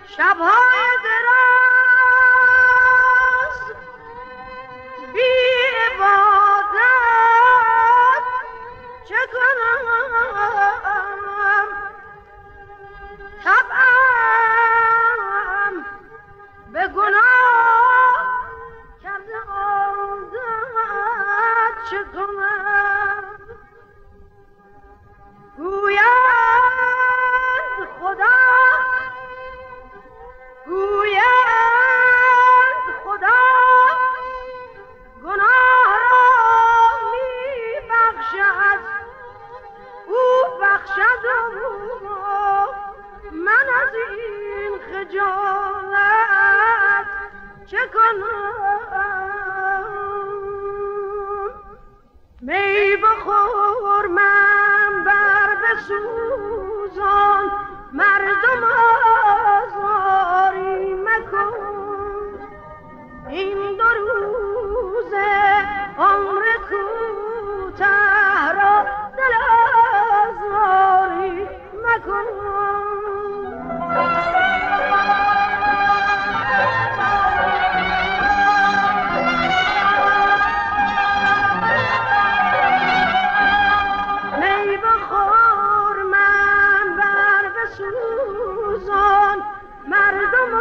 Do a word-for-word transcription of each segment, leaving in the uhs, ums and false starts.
شبهای دراز بی عبادت چه کنم؟ طبعم به گناه کرده عادت چه کنم؟ گویند خدا گویند خدا گناه را می بخشد، او بخشد و من از این خجالت چه کنم؟ می بخور من بر بسوزان، مردم آزاری مکن، این دو روزه عمر کوته را دل آزاری مکن. مردم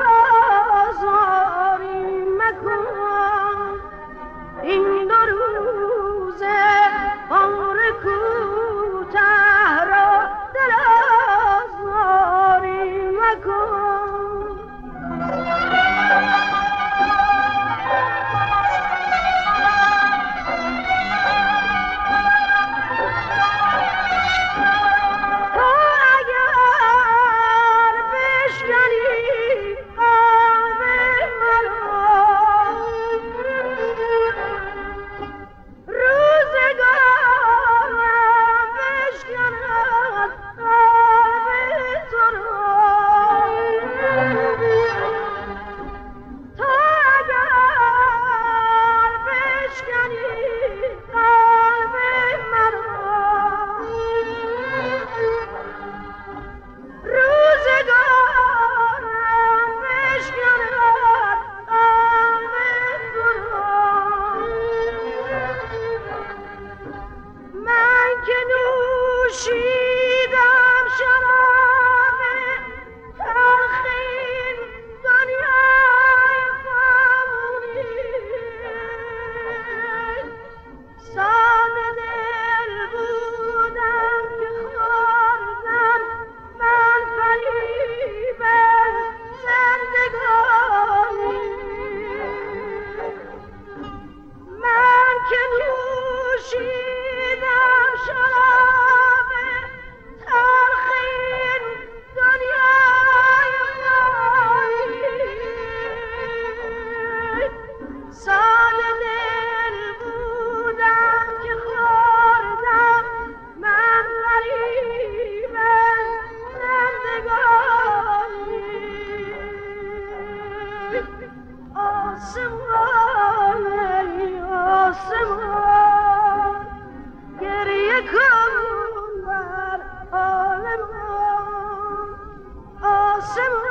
آزاری مکن، این دو روزه عمر کوته را دل آزاری مکن. نوشیدم شراب تلخین دنیای فانی، ساده دل بودم که خوردم من فریب زندگانی. من که نوشیدم شراب تلخین دنیای فانی، ساده دل بودم که خوردم من فریب زندگانی. آسمان ای آسمان گریه کن بر حال من، آسمان